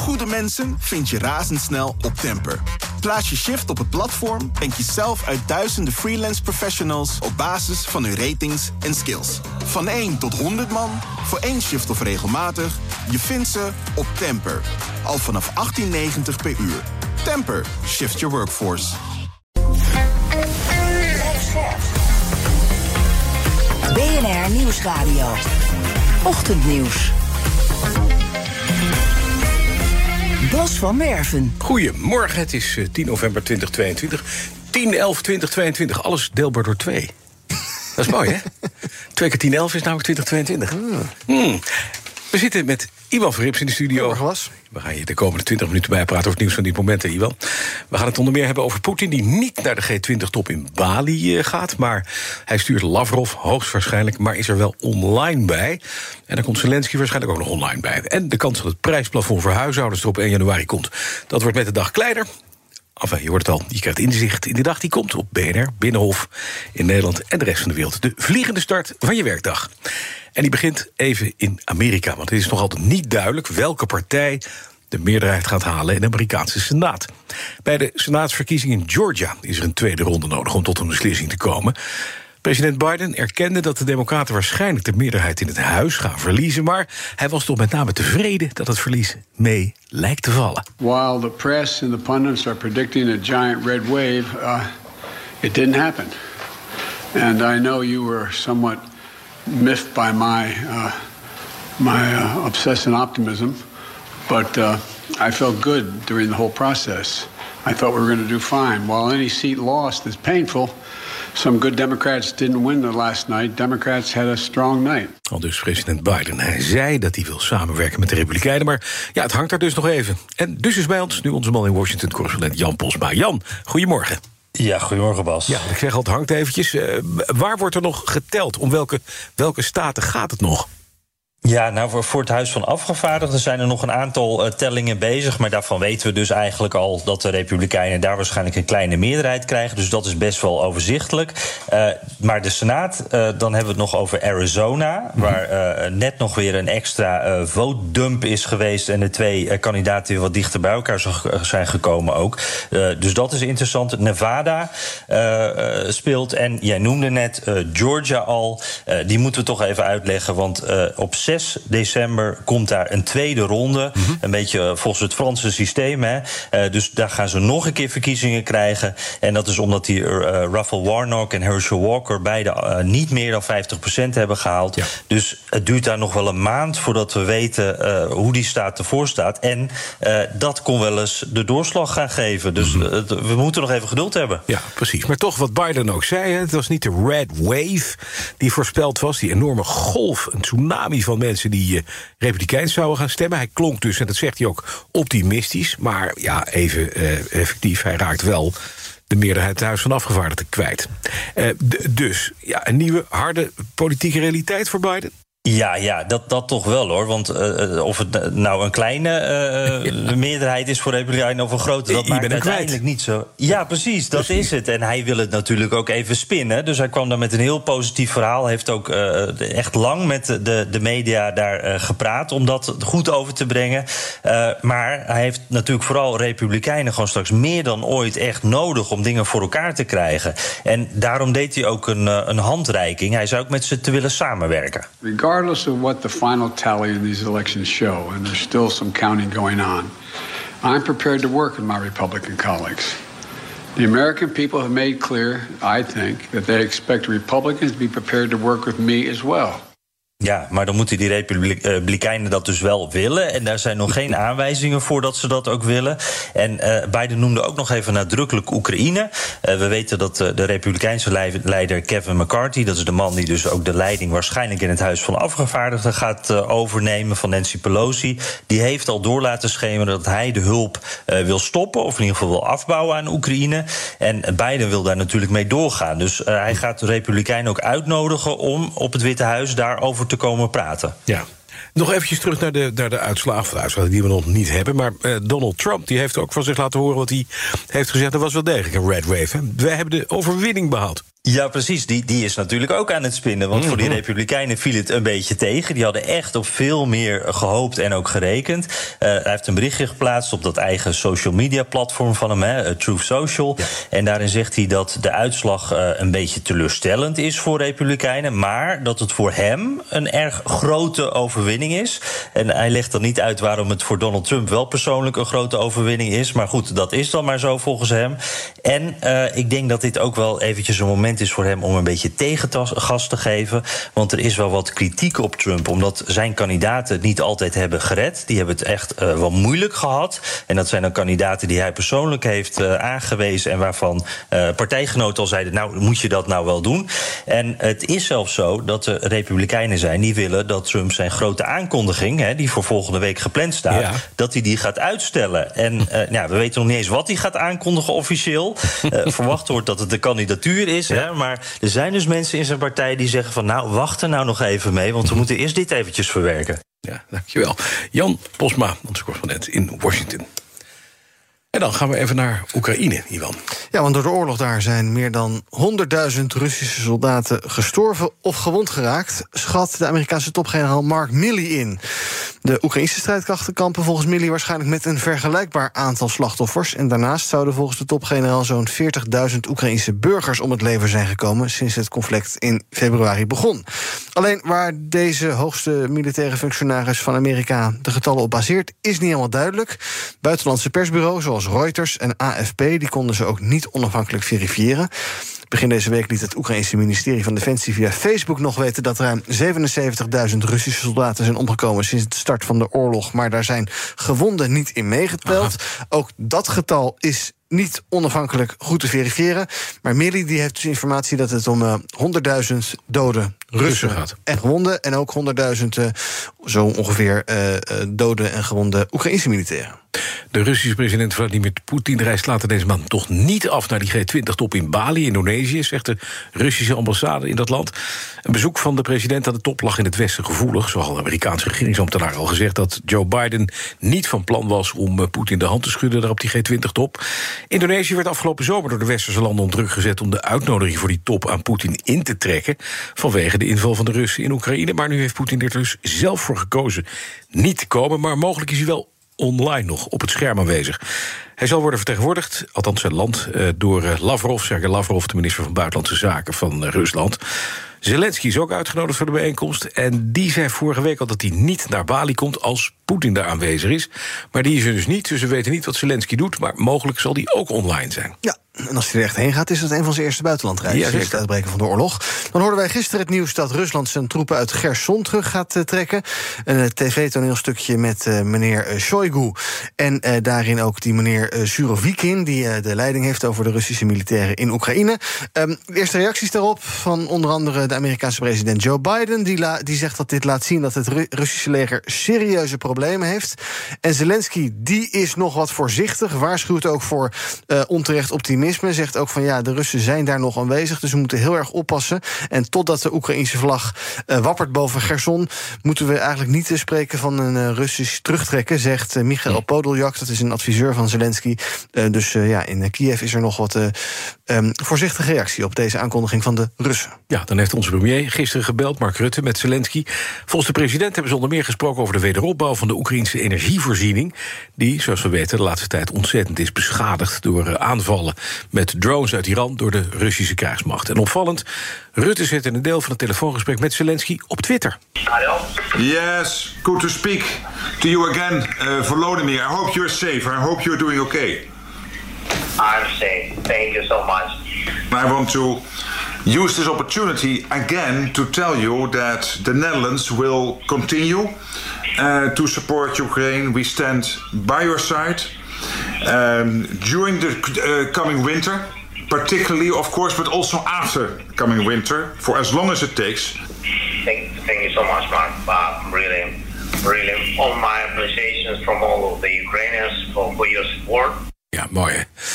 goede mensen vind je razendsnel op Temper. Plaats je shift op het platform en kies zelf uit duizenden freelance professionals op basis van hun ratings en skills. Van 1 tot 100 man, voor 1 shift of regelmatig, je vindt ze op Temper. Al vanaf $18,90 per uur. Temper, shift your workforce. BNR Nieuwsradio. Ochtendnieuws. Bas van Werven. Goedemorgen, het is 10 november 2022. 10/11/2022, alles deelbaar door 2. Dat is mooi, hè? 2 keer 10/11 is namelijk 2022. We zitten met Iwan Verrips in de studio. We gaan je de komende 20 minuten bijpraten over het nieuws van dit moment, Iwan. We gaan het onder meer hebben over Poetin, die niet naar de G20-top in Bali gaat. Maar hij stuurt Lavrov, hoogstwaarschijnlijk, maar is er wel online bij. En dan komt Zelensky waarschijnlijk ook nog online bij. En de kans dat het prijsplafond voor huishoudens er op 1 januari komt, dat wordt met de dag kleiner. Enfin, je hoort het al, je krijgt inzicht in de dag die komt op BNR, Binnenhof, in Nederland en de rest van de wereld. De vliegende start van je werkdag. En die begint even in Amerika, want het is nog altijd niet duidelijk welke partij de meerderheid gaat halen in de Amerikaanse Senaat. Bij de Senaatsverkiezing in Georgia is er een tweede ronde nodig om tot een beslissing te komen. President Biden erkende dat de Democraten waarschijnlijk de meerderheid in het huis gaan verliezen, maar hij was toch met name tevreden dat het verlies mee lijkt te vallen. While the press and the pundits are predicting a giant red wave, it didn't happen. And I know you were somewhat miffed by my obsessive optimism, but I felt good during the whole process. I thought we were going to do fine. While any seat lost is painful, some good Democrats didn't win the last night. Democrats had a strong night. Al dus president Biden. Hij zei dat hij wil samenwerken met de Republikeinen, maar ja, het hangt daar dus nog even. En dus is bij ons nu onze man in Washington, correspondent Jan Posma. Jan, goedemorgen. Ja, goedemorgen Bas. Ja, ik zeg al, het hangt eventjes. Waar wordt er nog geteld? Om welke staten gaat het nog? Ja, nou, voor het Huis van Afgevaardigden zijn er nog een aantal tellingen bezig. Maar daarvan weten we dus eigenlijk al dat de Republikeinen daar waarschijnlijk een kleine meerderheid krijgen. Dus dat is best wel overzichtelijk. Maar de Senaat, dan hebben we het nog over Arizona, waar net nog weer een extra vote-dump is geweest. En de 2 kandidaten weer wat dichter bij elkaar zijn gekomen ook. Dus dat is interessant. Nevada speelt. En jij noemde net Georgia al. Die moeten we toch even uitleggen, want op 6 december komt daar een tweede ronde. Een beetje volgens het Franse systeem. Hè. Dus daar gaan ze nog een keer verkiezingen krijgen. En dat is omdat die Raphael Warnock en Herschel Walker beide niet meer dan 50% hebben gehaald. Ja. Dus het duurt daar nog wel een maand voordat we weten hoe die staat ervoor staat. En dat kon wel eens de doorslag gaan geven. Dus we moeten nog even geduld hebben. Ja, precies. Maar toch wat Biden ook zei, hè, het was niet de red wave die voorspeld was, die enorme golf, een tsunami van mensen die Republikeins zouden gaan stemmen. Hij klonk dus, en dat zegt hij ook, optimistisch. Maar ja, even effectief, hij raakt wel de meerderheid het Huis van Afgevaardigden kwijt. Dus ja, een nieuwe, harde politieke realiteit voor Biden? Ja, dat toch wel hoor. Want of het nou een kleine meerderheid is voor Republikeinen of een grote, dat maakt uiteindelijk niet zo. Ja, precies, dat is het. En hij wil het natuurlijk ook even spinnen. Dus hij kwam dan met een heel positief verhaal. Heeft ook echt lang met de media daar gepraat om dat goed over te brengen. Maar hij heeft natuurlijk vooral Republikeinen gewoon straks meer dan ooit echt nodig om dingen voor elkaar te krijgen. En daarom deed hij ook een handreiking. Hij zei ook met ze te willen samenwerken. Regardless of what the final tally in these elections show, and there's still some counting going on, I'm prepared to work with my Republican colleagues. The American people have made clear, I think, that they expect Republicans to be prepared to work with me as well. Ja, maar dan moeten die Republikeinen dat dus wel willen. En daar zijn nog geen aanwijzingen voor dat ze dat ook willen. En Biden noemde ook nog even nadrukkelijk Oekraïne. We weten dat de Republikeinse leider Kevin McCarthy, dat is de man die dus ook de leiding waarschijnlijk in het Huis van Afgevaardigden gaat overnemen van Nancy Pelosi, die heeft al door laten schemeren dat hij de hulp wil stoppen, of in ieder geval wil afbouwen aan Oekraïne. En Biden wil daar natuurlijk mee doorgaan. Dus hij gaat de Republikeinen ook uitnodigen om op het Witte Huis daarover te komen praten. Ja. Nog eventjes terug naar de uitslagen die we nog niet hebben. Maar Donald Trump die heeft ook van zich laten horen wat hij heeft gezegd. Er was wel degelijk een red wave. Hè? Wij hebben de overwinning behaald. Ja, precies. Die is natuurlijk ook aan het spinnen. Want voor die Republikeinen viel het een beetje tegen. Die hadden echt op veel meer gehoopt en ook gerekend. Hij heeft een berichtje geplaatst op dat eigen social media platform van hem, Truth Social. Ja. En daarin zegt hij dat de uitslag een beetje teleurstellend is voor Republikeinen, maar dat het voor hem een erg grote overwinning is. En hij legt dan niet uit waarom het voor Donald Trump wel persoonlijk een grote overwinning is. Maar goed, dat is dan maar zo volgens hem. En ik denk dat dit ook wel eventjes een moment is voor hem om een beetje tegengas te geven. Want er is wel wat kritiek op Trump, omdat zijn kandidaten het niet altijd hebben gered. Die hebben het echt wel moeilijk gehad. En dat zijn dan kandidaten die hij persoonlijk heeft aangewezen en waarvan partijgenoten al zeiden, nou, moet je dat nou wel doen? En het is zelfs zo dat er Republikeinen zijn die willen dat Trump zijn grote aankondiging, die voor volgende week gepland staat, dat hij die gaat uitstellen. En we weten nog niet eens wat hij gaat aankondigen officieel. Verwacht wordt dat het de kandidatuur is. Ja. Maar er zijn dus mensen in zijn partij die zeggen van, nou, wacht er nou nog even mee, want we moeten eerst dit eventjes verwerken. Ja, dankjewel. Jan Posma, onze correspondent in Washington. En dan gaan we even naar Oekraïne, Ivan. Ja, want door de oorlog daar zijn meer dan 100.000 Russische soldaten gestorven of gewond geraakt, schat de Amerikaanse topgeneraal Mark Milley in. De Oekraïnse strijdkrachten kampen volgens Milley waarschijnlijk met een vergelijkbaar aantal slachtoffers. En daarnaast zouden volgens de topgeneraal zo'n 40.000 Oekraïnse burgers om het leven zijn gekomen sinds het conflict in februari begon. Alleen waar deze hoogste militaire functionaris van Amerika de getallen op baseert, is niet helemaal duidelijk. Buitenlandse persbureaus zoals Reuters en AFP die konden ze ook niet onafhankelijk verifiëren. Begin deze week liet het Oekraïnse ministerie van Defensie via Facebook nog weten dat ruim 77.000 Russische soldaten zijn omgekomen sinds de start van de oorlog, maar daar zijn gewonden niet in meegeteld. Ook dat getal is niet onafhankelijk goed te verifiëren. Maar Milley die heeft dus informatie dat het om 100.000 doden Russen gaat en gewonden, en ook 100.000 zo ongeveer dode en gewonde Oekraïnse militairen. De Russische president Vladimir Poetin reist later deze maand toch niet af naar die G20-top in Bali, Indonesië, zegt de Russische ambassade in dat land. Een bezoek van de president aan de top lag in het Westen gevoelig. Zo had de Amerikaanse regeringsambtenaar al gezegd dat Joe Biden niet van plan was om Poetin de hand te schudden daar op die G20-top. Indonesië werd afgelopen zomer door de westerse landen onder druk gezet om de uitnodiging voor die top aan Poetin in te trekken vanwege de inval van de Russen in Oekraïne. Maar nu heeft Poetin er dus zelf voor gekozen niet te komen, maar mogelijk is hij wel online nog op het scherm aanwezig. Hij zal worden vertegenwoordigd, althans zijn land, door Lavrov, Sergei Lavrov, de minister van Buitenlandse Zaken van Rusland. Zelensky is ook uitgenodigd voor de bijeenkomst, en die zei vorige week al dat hij niet naar Bali komt als Poetin daar aanwezig is. Maar die is er dus niet, dus we weten niet wat Zelensky doet, maar mogelijk zal die ook online zijn. Ja, en als hij er echt heen gaat, is dat een van zijn eerste buitenlandreizen sinds het uitbreken van de oorlog. Dan hoorden wij gisteren het nieuws dat Rusland zijn troepen uit Gerson terug gaat trekken. Een tv-toneelstukje met meneer Shoigu. En daarin ook die meneer Surovikin, die de leiding heeft over de Russische militairen in Oekraïne. De eerste reacties daarop van onder andere de Amerikaanse president Joe Biden. Die zegt dat dit laat zien dat het Russische leger serieuze problemen heeft. En Zelensky, die is nog wat voorzichtig, waarschuwt ook voor onterecht optimisme. Zegt ook van ja, de Russen zijn daar nog aanwezig, dus we moeten heel erg oppassen. En totdat de Oekraïnse vlag wappert boven Gerson, moeten we eigenlijk niet spreken van een Russisch terugtrekken, zegt Michail Podoljak. Dat is een adviseur van Zelensky. Dus in Kiev is er nog wat voorzichtige reactie op deze aankondiging van de Russen. Ja, dan heeft onze premier gisteren gebeld, Mark Rutte, met Zelensky. Volgens de president hebben ze onder meer gesproken over de wederopbouw van de Oekraïnse energievoorziening, die, zoals we weten, de laatste tijd ontzettend is beschadigd door aanvallen met drones uit Iran door de Russische krijgsmacht. En opvallend, Rutte zette een deel van het telefoongesprek met Zelensky op Twitter. Yes, good to speak to you again, Volodymyr. I hope you're safe. I hope you're doing okay. I'm safe. Thank you so much. I want to use this opportunity again to tell you that the Netherlands will continue to support Ukraine. We stand by your side during the coming winter, particularly, of course, but also after coming winter, for as long as it takes. Thank you so much, Mark. Really, all my appreciations from all of the Ukrainians for your support. Ja, mooi hè.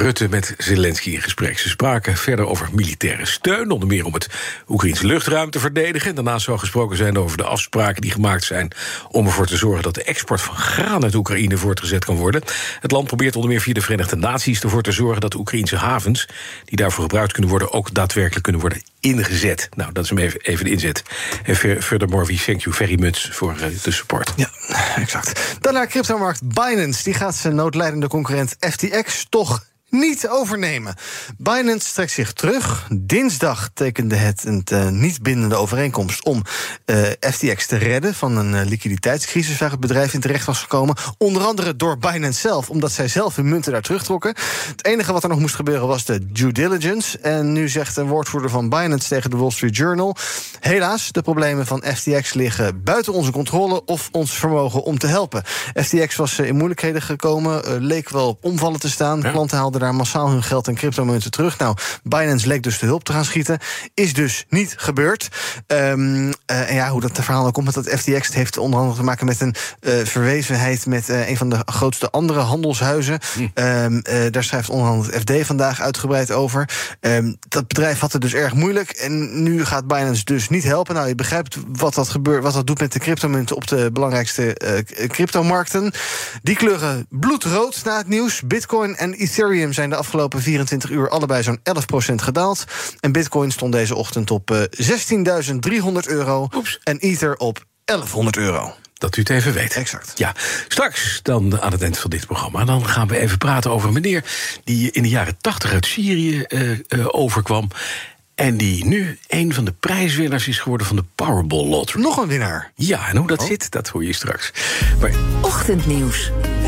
Rutte met Zelensky in gesprek. Ze spraken verder over militaire steun, onder meer om het Oekraïense luchtruim te verdedigen. En daarnaast zou gesproken zijn over de afspraken die gemaakt zijn om ervoor te zorgen dat de export van graan uit Oekraïne voortgezet kan worden. Het land probeert onder meer via de Verenigde Naties ervoor te zorgen dat de Oekraïense havens die daarvoor gebruikt kunnen worden ook daadwerkelijk kunnen worden ingezet. Nou, dat is hem even de inzet. En furthermore, we thank you very much voor de support. Ja, exact. Dan naar cryptomarkt Binance. Die gaat zijn noodlijdende concurrent FTX toch niet overnemen. Binance trekt zich terug. Dinsdag tekende het een niet bindende overeenkomst om FTX te redden van een liquiditeitscrisis waar het bedrijf in terecht was gekomen. Onder andere door Binance zelf, omdat zij zelf hun munten daar terugtrokken. Het enige wat er nog moest gebeuren was de due diligence. En nu zegt een woordvoerder van Binance tegen de Wall Street Journal: helaas, de problemen van FTX liggen buiten onze controle of ons vermogen om te helpen. FTX was in moeilijkheden gekomen, leek wel op omvallen te staan. Ja. Klanten haalden daar massaal hun geld en cryptomunten terug. Nou, Binance leek dus te hulp te gaan schieten. Is dus niet gebeurd. En ja, hoe dat verhaal komt met dat FTX heeft onder andere te maken met een verwevenheid met een van de grootste andere handelshuizen. Daar schrijft onder andere het FD vandaag uitgebreid over. Dat bedrijf had het dus erg moeilijk en nu gaat Binance dus niet helpen. Nou, je begrijpt wat dat doet met de cryptomunten op de belangrijkste cryptomarkten. Die kleuren bloedrood na het nieuws. Bitcoin en Ethereum zijn de afgelopen 24 uur allebei zo'n 11% gedaald. En Bitcoin stond deze ochtend op €16.300 en Ether op €1.100. Dat u het even weet. Exact. Ja, straks dan aan het eind van dit programma, dan gaan we even praten over een meneer die in de jaren 80 uit Syrië overkwam en die nu een van de prijswinnaars is geworden van de Powerball Lottery. Nog een winnaar. Ja, en hoe dat zit, dat hoor je straks. Maar Ochtendnieuws.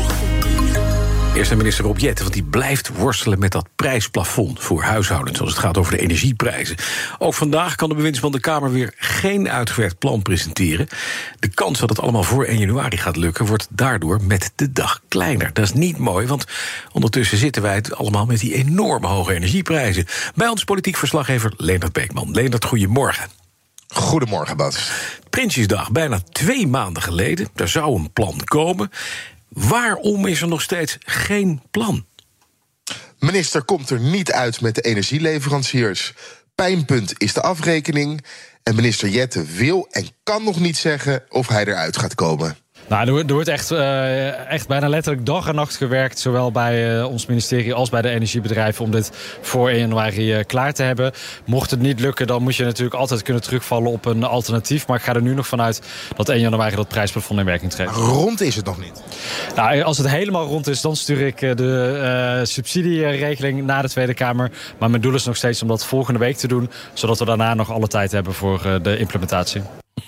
Eerst naar minister Rob Jetten, want die blijft worstelen met dat prijsplafond voor huishoudens als het gaat over de energieprijzen. Ook vandaag kan de bewindsman de Kamer weer geen uitgewerkt plan presenteren. De kans dat het allemaal voor 1 januari gaat lukken wordt daardoor met de dag kleiner. Dat is niet mooi, want ondertussen zitten wij het allemaal met die enorme hoge energieprijzen. Bij ons politiek verslaggever Leendert Beekman. Leendert, goedemorgen. Goedemorgen, Bas. Prinsjesdag, bijna 2 maanden geleden. Daar zou een plan komen. Waarom is er nog steeds geen plan? Minister komt er niet uit met de energieleveranciers. Pijnpunt is de afrekening. En minister Jetten wil en kan nog niet zeggen of hij eruit gaat komen. Nou, er wordt echt bijna letterlijk dag en nacht gewerkt, zowel bij ons ministerie als bij de energiebedrijven, om dit voor 1 januari klaar te hebben. Mocht het niet lukken, dan moet je natuurlijk altijd kunnen terugvallen op een alternatief. Maar ik ga er nu nog vanuit dat 1 januari dat prijsplafond in werking treedt. Rond is het nog niet? Nou, als het helemaal rond is, dan stuur ik de subsidieregeling naar de Tweede Kamer. Maar mijn doel is nog steeds om dat volgende week te doen, zodat we daarna nog alle tijd hebben voor de implementatie.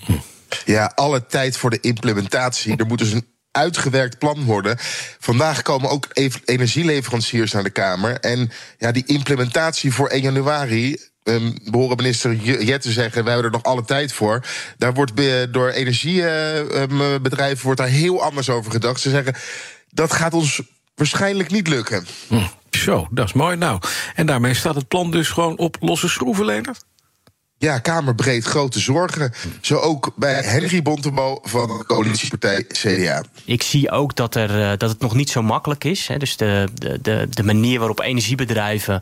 Ja, alle tijd voor de implementatie. Er moet dus een uitgewerkt plan worden. Vandaag komen ook energieleveranciers naar de Kamer. En ja, die implementatie voor 1 januari... we horen minister Jetten zeggen, wij hebben er nog alle tijd voor. Daar wordt door energiebedrijven wordt daar heel anders over gedacht. Ze zeggen, dat gaat ons waarschijnlijk niet lukken. Zo, dat is mooi. Nou, en daarmee staat het plan dus gewoon op losse schroeven, Leendert? Ja, Kamerbreed grote zorgen. Zo ook bij Henry Bontebal van de coalitiepartij CDA. Ik zie ook dat het nog niet zo makkelijk is. Hè. Dus de manier waarop energiebedrijven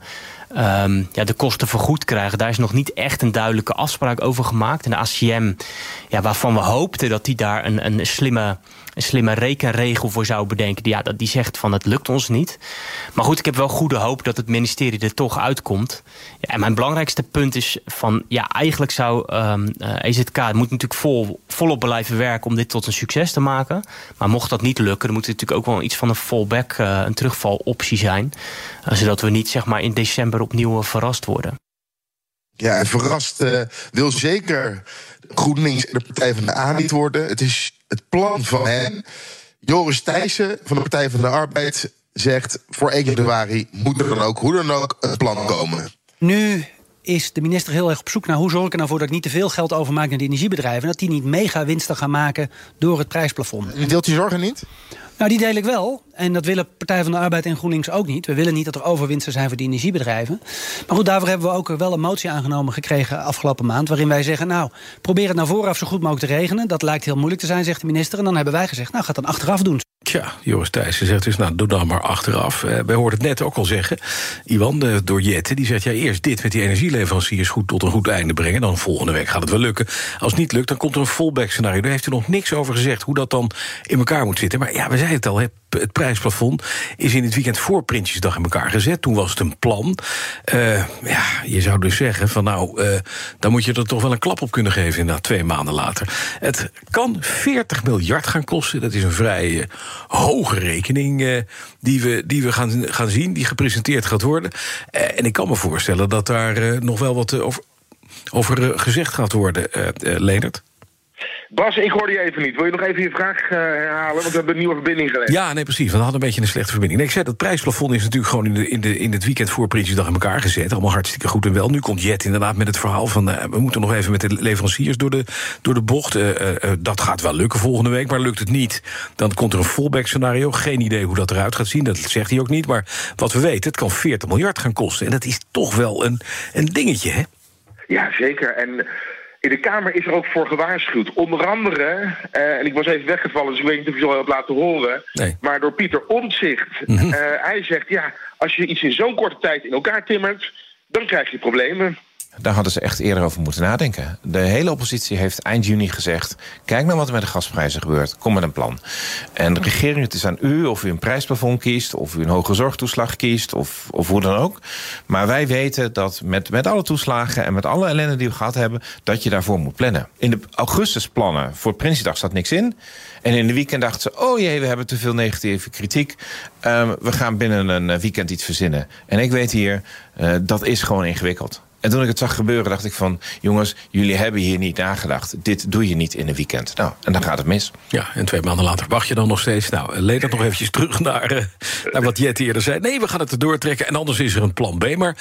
de kosten vergoed krijgen, daar is nog niet echt een duidelijke afspraak over gemaakt. En de ACM, waarvan we hoopten dat die daar een slimme rekenregel voor zou bedenken, die zegt van het lukt ons niet. Maar goed, ik heb wel goede hoop dat het ministerie er toch uitkomt. Ja, en mijn belangrijkste punt is van, eigenlijk zou EZK moet natuurlijk volop blijven werken om dit tot een succes te maken. Maar mocht dat niet lukken, dan moet er natuurlijk ook wel iets van een fallback, een terugvaloptie zijn. Zodat we niet in december opnieuw verrast worden. Ja, en verrast wil zeker GroenLinks en de Partij van de A niet worden. Het is het plan van hen. Joris Thijssen van de Partij van de Arbeid zegt, voor 1 januari moet er dan ook, hoe dan ook, een plan komen. Nu is de minister heel erg op zoek naar hoe zorg ik er nou voor dat ik niet te veel geld overmaak naar de energiebedrijven en dat die niet mega winsten gaan maken door het prijsplafond. Deelt die zorgen niet? Nou, die deel ik wel. En dat willen Partij van de Arbeid en GroenLinks ook niet. We willen niet dat er overwinsten zijn voor de energiebedrijven. Maar goed, daarvoor hebben we ook wel een motie aangenomen gekregen afgelopen maand, waarin wij zeggen, probeer het nou vooraf zo goed mogelijk te regelen. Dat lijkt heel moeilijk te zijn, zegt de minister. En dan hebben wij gezegd, ga het dan achteraf doen. Tja, Joris Thijssen zegt dus, doe dan maar achteraf. Wij hoorden het net ook al zeggen, Iwan, door Jette, die zegt, eerst dit met die energieleveranciers goed tot een goed einde brengen, dan volgende week gaat het wel lukken. Als het niet lukt, dan komt er een fallback scenario. Daar heeft u nog niks over gezegd, hoe dat dan in elkaar moet zitten. Maar ja, we zeiden het al, het prijsplafond is in het weekend voor Prinsjesdag in elkaar gezet. Toen was het een plan. Je zou dus zeggen, dan moet je er toch wel een klap op kunnen geven inderdaad 2 maanden later. Het kan 40 miljard gaan kosten. Dat is een vrij hoge rekening die we gaan zien, die gepresenteerd gaat worden. En ik kan me voorstellen dat daar nog wel wat over gezegd gaat worden, Leendert. Bas, ik hoorde je even niet. Wil je nog even je vraag herhalen? Want we hebben een nieuwe verbinding gelegd. Ja, nee, precies. We hadden een beetje een slechte verbinding. Nee, ik zei, dat prijsplafond is natuurlijk gewoon in het weekend voor Prinsjesdag in elkaar gezet. Allemaal hartstikke goed en wel. Nu komt Jet inderdaad met het verhaal van, we moeten nog even met de leveranciers door de bocht. Dat gaat wel lukken volgende week, maar lukt het niet, dan komt er een fallback scenario. Geen idee hoe dat eruit gaat zien, dat zegt hij ook niet. Maar wat we weten, het kan 40 miljard gaan kosten. En dat is toch wel een dingetje, hè? Ja, zeker. En in de Kamer is er ook voor gewaarschuwd. Onder andere, en ik was even weggevallen, dus ik weet niet of je het al hebt laten horen, nee, maar door Pieter Omtzigt. Hij zegt, als je iets in zo'n korte tijd in elkaar timmert, dan krijg je problemen. Daar hadden ze echt eerder over moeten nadenken. De hele oppositie heeft eind juni gezegd, kijk nou wat er met de gasprijzen gebeurt, kom met een plan. En de regering, het is aan u of u een prijsplafond kiest, of u een hoge zorgtoeslag kiest, of hoe dan ook. Maar wij weten dat met alle toeslagen en met alle ellende die we gehad hebben, dat je daarvoor moet plannen. In de augustusplannen voor Prinsjesdag staat niks in. En in de weekend dachten ze, oh jee, we hebben te veel negatieve kritiek. We gaan binnen een weekend iets verzinnen. En ik weet hier, dat is gewoon ingewikkeld. En toen ik het zag gebeuren, dacht ik van, jongens, jullie hebben hier niet nagedacht. Dit doe je niet in een weekend. Nou, en dan gaat het mis. Ja, en 2 maanden later wacht je dan nog steeds. Nou, Leendert nog eventjes terug naar wat Jet eerder zei. Nee, we gaan het erdoor trekken en anders is er een plan B. Maar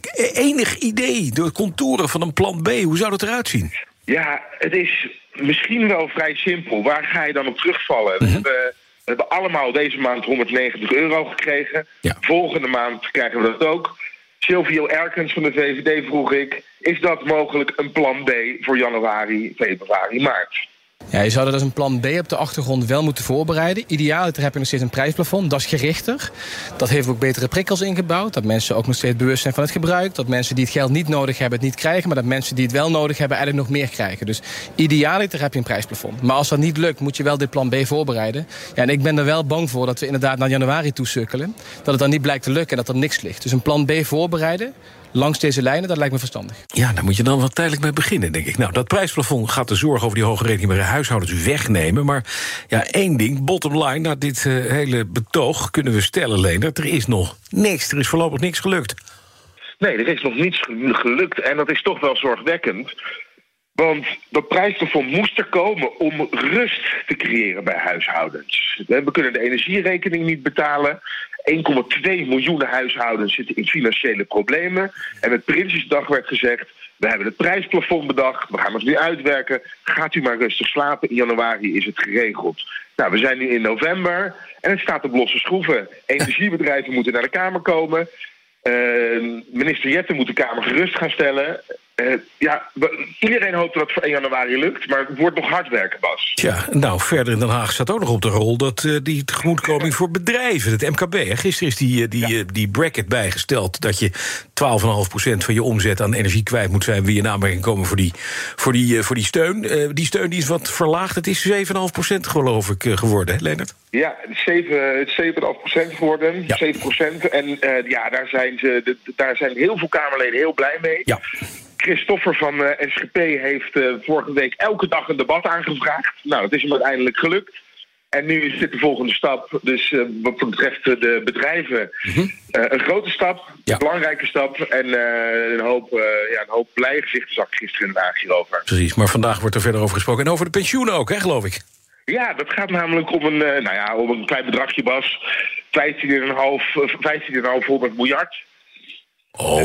enig idee, de contouren van een plan B, hoe zou dat eruit zien? Ja, het is misschien wel vrij simpel. Waar ga je dan op terugvallen? We hebben allemaal deze maand €190 gekregen. Ja. Volgende maand krijgen we dat ook. Silvio Erkens van de VVD vroeg ik, is dat mogelijk een plan B voor januari, februari, maart? Ja, je zou dat als een plan B op de achtergrond wel moeten voorbereiden. Idealiter heb je nog steeds een prijsplafond, dat is gerichter. Dat heeft ook betere prikkels ingebouwd. Dat mensen ook nog steeds bewust zijn van het gebruik. Dat mensen die het geld niet nodig hebben het niet krijgen. Maar dat mensen die het wel nodig hebben eigenlijk nog meer krijgen. Dus idealiter heb je een prijsplafond. Maar als dat niet lukt, moet je wel dit plan B voorbereiden. Ja, en ik ben er wel bang voor dat we inderdaad naar januari toe sukkelen. Dat het dan niet blijkt te lukken en dat er niks ligt. Dus een plan B voorbereiden langs deze lijnen, dat lijkt me verstandig. Ja, daar moet je dan wel tijdelijk mee beginnen, denk ik. Nou, dat prijsplafond gaat de zorg over die hoge rekening bij de huishoudens wegnemen. Maar ja, 1 ding, bottom line, na dit hele betoog kunnen we stellen, Leendert, er is nog niks. Er is voorlopig niks gelukt. Nee, er is nog niets gelukt en dat is toch wel zorgwekkend. Want dat prijsplafond moest er komen om rust te creëren bij huishoudens. We kunnen de energierekening niet betalen. 1,2 miljoen huishoudens zitten in financiële problemen. En met Prinsjesdag werd gezegd, we hebben het prijsplafond bedacht, we gaan het nu uitwerken. Gaat u maar rustig slapen, in januari is het geregeld. Nou, we zijn nu in november en het staat op losse schroeven. Energiebedrijven moeten naar de Kamer komen. Minister Jette moet de Kamer gerust gaan stellen. Iedereen hoopt dat het voor 1 januari lukt, maar het wordt nog hard werken, Bas. Ja, nou, verder in Den Haag staat ook nog op de rol dat die tegemoetkoming voor bedrijven, het MKB. Gisteren is die bracket bijgesteld dat je 12,5% van je omzet aan energie kwijt moet zijn, wie in aanmerking komen voor die steun. Die steun die is wat verlaagd. Het is 7,5% geloof ik geworden, hè, Leendert? Ja, het is 7,5% geworden. Ja. 7%. En daar zijn heel veel Kamerleden heel blij mee. Ja. Christoffer van SGP heeft vorige week elke dag een debat aangevraagd. Nou, dat is hem uiteindelijk gelukt. En nu is dit de volgende stap. Dus wat betreft de bedrijven een grote stap, een belangrijke stap. En een hoop blije gezichten zag ik gisteren in Den Haag hierover. Precies, maar vandaag wordt er verder over gesproken. En over de pensioenen ook, hè, geloof ik. Ja, dat gaat namelijk om een klein bedragje, Bas. 15,5 miljard. Oh.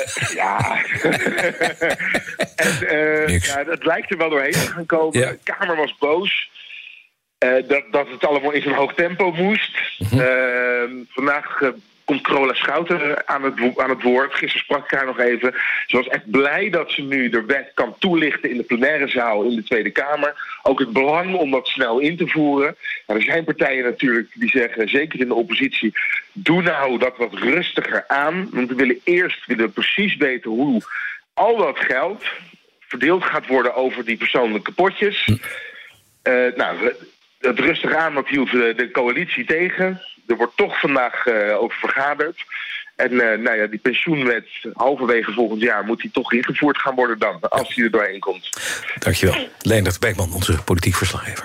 Het lijkt er wel doorheen te gaan komen. Ja. De Kamer was boos dat het allemaal in zo'n hoog tempo moest. Vandaag komt Carola Schouten aan het woord. Gisteren sprak ik haar nog even. Ze was echt blij dat ze nu de wet kan toelichten in de plenaire zaal in de Tweede Kamer. Ook het belang om dat snel in te voeren. Er zijn partijen natuurlijk die zeggen, zeker in de oppositie, doe nou dat wat rustiger aan. Want we willen precies weten hoe al dat geld verdeeld gaat worden over die persoonlijke potjes. Het rustig aan, dat hield de coalitie tegen. Er wordt toch vandaag over vergaderd. En die pensioenwet halverwege volgend jaar moet die toch ingevoerd gaan worden dan, als die er doorheen komt. Dankjewel. Leendert Beekman, onze politiek verslaggever.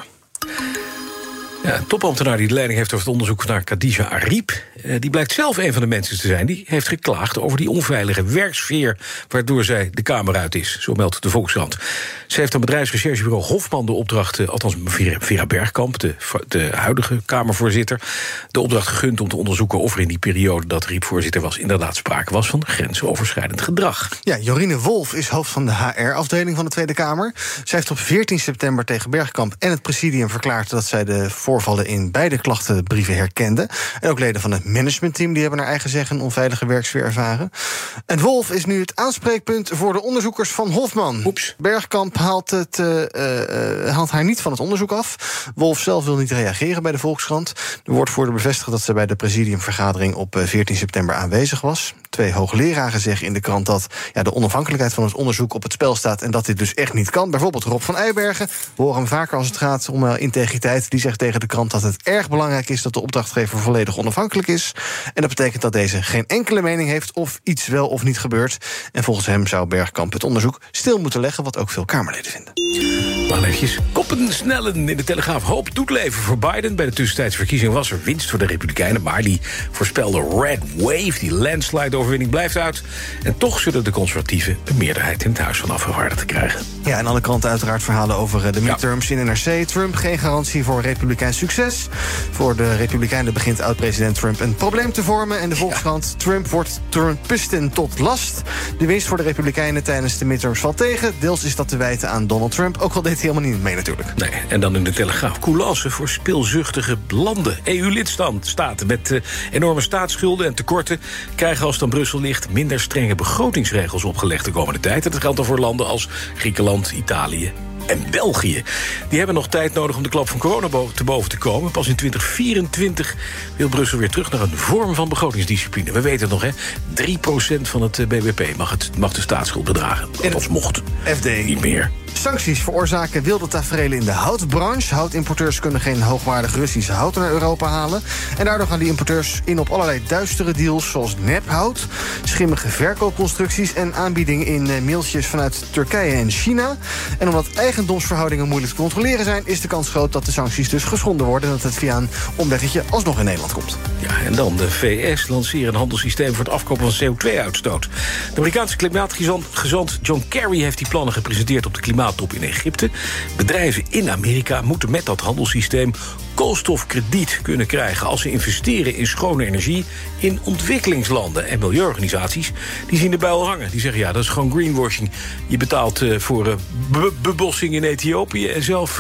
Ja, een topambtenaar die de leiding heeft over het onderzoek naar Khadija Ariep, die blijkt zelf een van de mensen te zijn die heeft geklaagd over die onveilige werksfeer waardoor zij de Kamer uit is, zo meldt de Volkskrant. Ze heeft aan bedrijfsrecherchebureau Hofman de opdracht, althans Vera Bergkamp, de huidige Kamervoorzitter, de opdracht gegund om te onderzoeken of er in die periode dat Ariep voorzitter was inderdaad sprake was van grensoverschrijdend gedrag. Ja, Jorine Wolf is hoofd van de HR-afdeling van de Tweede Kamer. Zij heeft op 14 september tegen Bergkamp en het presidium verklaard dat zij de voorvallen in beide klachtenbrieven herkende. En ook leden van het managementteam die hebben naar eigen zeggen een onveilige werksfeer ervaren. En Wolf is nu het aanspreekpunt voor de onderzoekers van Hofman. Oeps. Bergkamp haalt haar niet van het onderzoek af. Wolf zelf wil niet reageren bij de Volkskrant. De woordvoerder bevestigt dat ze bij de presidiumvergadering op 14 september aanwezig was. 2 hoogleraren zeggen in de krant dat de onafhankelijkheid van het onderzoek op het spel staat en dat dit dus echt niet kan. Bijvoorbeeld Rob van Eibergen. We horen hem vaker als het gaat om integriteit. Die zegt tegen de krant dat het erg belangrijk is dat de opdrachtgever volledig onafhankelijk is. En dat betekent dat deze geen enkele mening heeft of iets wel of niet gebeurt. En volgens hem zou Bergkamp het onderzoek stil moeten leggen, wat ook veel Kamerleden vinden. Dan eventjes koppen snellen in de Telegraaf. Hoop doet leven voor Biden. Bij de tussentijdse verkiezing was er winst voor de Republikeinen, maar die voorspelde Red Wave, die landslide-overwinning, blijft uit. En toch zullen de conservatieven een meerderheid in het Huis van Afgevaardigden krijgen. Ja, en alle kranten uiteraard verhalen over de midterms in NRC. Trump geen garantie voor Republikeins succes. Voor de Republikeinen begint oud-president Trump een probleem te vormen. En de Volkskrant, Trump wordt Trumpisten tot last. De winst voor de Republikeinen tijdens de midterms valt tegen. Deels is dat te wijten aan Donald Trump. Ook al deed hij helemaal niet mee natuurlijk. Nee, en dan in de Telegraaf. Coulance voor speelzuchtige landen. EU-lidstaten met enorme staatsschulden en tekorten krijgen als het aan Brussel ligt minder strenge begrotingsregels opgelegd de komende tijd. En dat geldt dan voor landen als Griekenland, Italië en België. Die hebben nog tijd nodig om de klap van corona te boven te komen. Pas in 2024 wil Brussel weer terug naar een vorm van begrotingsdiscipline. We weten het nog, hè? 3% van het BBP mag de staatsschuld bedragen. Althans mocht. FD. Niet meer. Sancties veroorzaken wilde taferelen in de houtbranche. Houtimporteurs kunnen geen hoogwaardig Russisch hout naar Europa halen. En daardoor gaan die importeurs in op allerlei duistere deals, zoals nephout, schimmige verkoopconstructies en aanbiedingen in mailtjes vanuit Turkije en China. En omdat eigendomsverhoudingen moeilijk te controleren zijn, is de kans groot dat de sancties dus geschonden worden en dat het via een omweggetje alsnog in Nederland komt. Ja, en dan de VS lanceren een handelssysteem voor het afkopen van CO2-uitstoot. De Amerikaanse klimaatgezant John Kerry heeft die plannen gepresenteerd op de klimaattop in Egypte. Bedrijven in Amerika moeten met dat handelssysteem koolstofkrediet kunnen krijgen als ze investeren in schone energie in ontwikkelingslanden. En milieuorganisaties die zien de buil hangen. Die zeggen, dat is gewoon greenwashing. Je betaalt voor bebossing in Ethiopië en zelf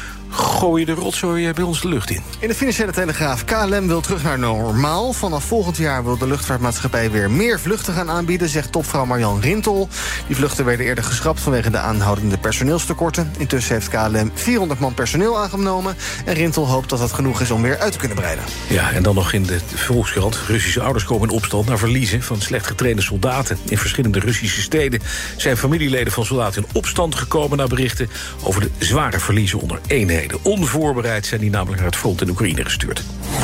gooi je de rotzooi bij ons de lucht in. In de Financiële Telegraaf, KLM wil terug naar normaal. Vanaf volgend jaar wil de luchtvaartmaatschappij weer meer vluchten gaan aanbieden, zegt topvrouw Marjan Rintel. Die vluchten werden eerder geschrapt vanwege de aanhoudende personeelstekorten. Intussen heeft KLM 400 man personeel aangenomen. En Rintel hoopt dat dat genoeg is om weer uit te kunnen breiden. Ja, en dan nog in de Volkskrant. Russische ouders komen in opstand naar verliezen van slecht getrainde soldaten. In verschillende Russische steden zijn familieleden van soldaten in opstand gekomen na berichten over de zware verliezen onder eenheden. Onvoorbereid zijn die namelijk naar het front in Oekraïne gestuurd.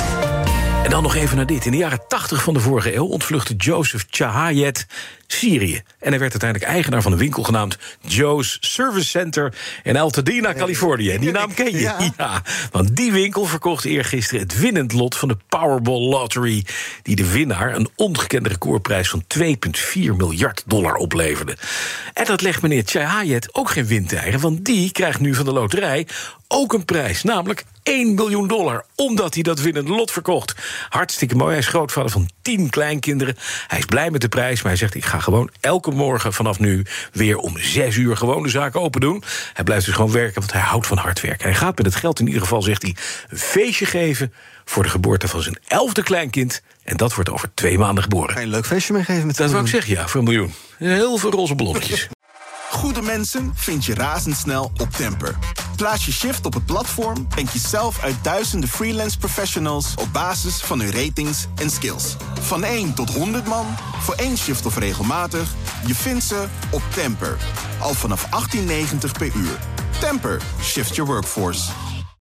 En dan nog even naar dit. In de jaren 80 van de vorige eeuw ontvluchtte Joseph Chahayed Syrië. En hij werd uiteindelijk eigenaar van een winkel genaamd Joe's Service Center in Altadena, Californië. En die naam ken je. Ja, want die winkel verkocht eergisteren het winnend lot van de Powerball Lottery, die de winnaar een ongekende recordprijs van $2,4 miljard opleverde. En dat legt meneer Chahayed ook geen windeieren, want die krijgt nu van de loterij ook een prijs, namelijk $1 miljoen... omdat hij dat winnende lot verkocht. Hartstikke mooi. Hij is grootvader van 10 kleinkinderen. Hij is blij met de prijs, maar hij zegt... ik ga gewoon elke morgen vanaf nu weer om 6 uur... gewoon de zaken open doen. Hij blijft dus gewoon werken, want hij houdt van hard werken. Hij gaat met het geld in ieder geval, zegt hij... een feestje geven voor de geboorte van zijn 11e kleinkind... en dat wordt over 2 maanden geboren. Een leuk feestje meegeven met dat wou ik zeggen, ja, voor $1 miljoen. Heel veel roze ballonnetjes. Goede mensen vind je razendsnel op Temper. Plaats je shift op het platform en kies zelf uit duizenden freelance professionals... op basis van hun ratings en skills. Van 1 tot 100 man, voor 1 shift of regelmatig... je vindt ze op Temper. Al vanaf $18,90 per uur. Temper, shift your workforce.